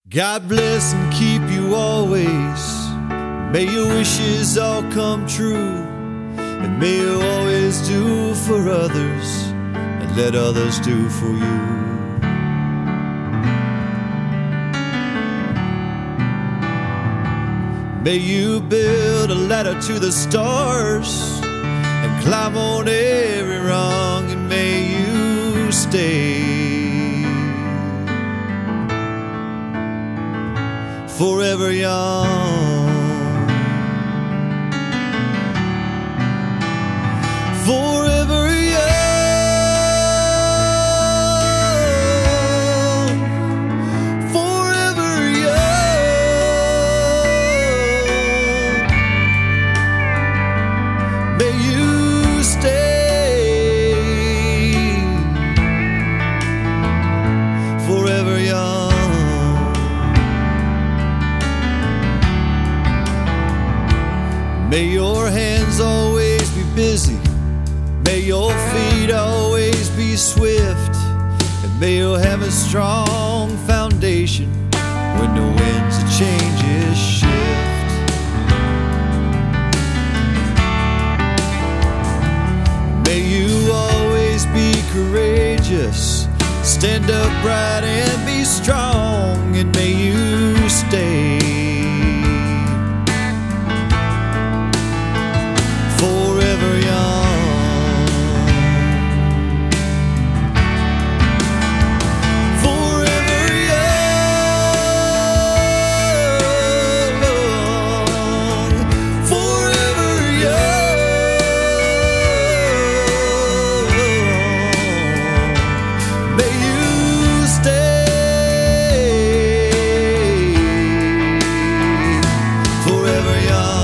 God bless and keep you always. May your wishes all come true. And may you always do for others and let others do for you. May you build a ladder to the stars and climb on every rung, and may you stay forever young, forever young, forever young. May you stay forever young. May your hands always be busy. May your feet always be swift. And may you have a strong foundation when the winds of changes shift. May you always be courageous. Stand upright and be strong. And may you stay forever young, forever young, forever young. May you stay forever young.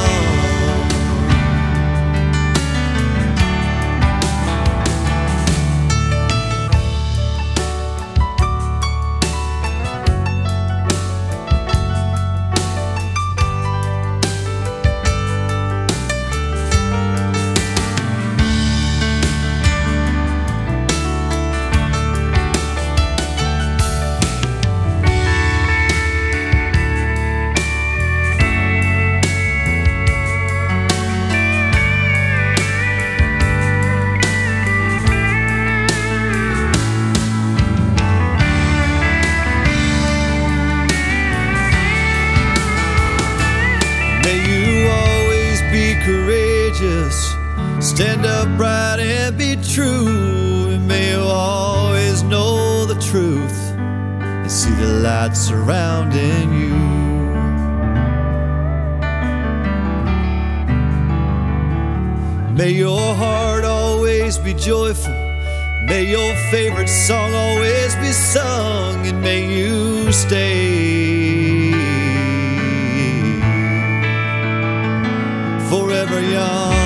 Courageous, stand upright and be true, and may you always know the truth and see the light surrounding you. May your heart always be joyful. May your favorite song always be sung, and may you stay forever young,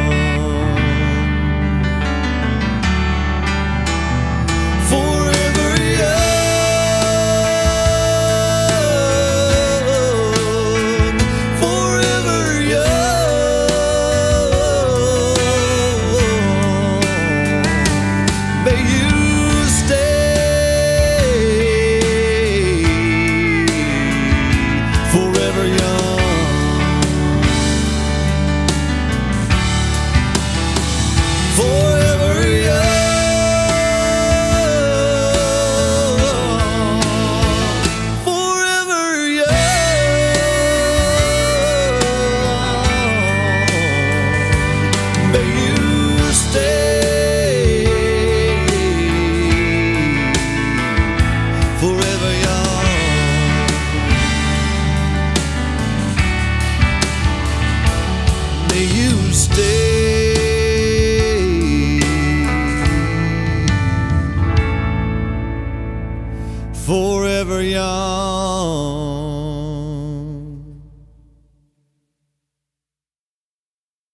forever young, forever young. May you stay forever young. Forever young, forever young. May you stay forever young. May you stay forever young.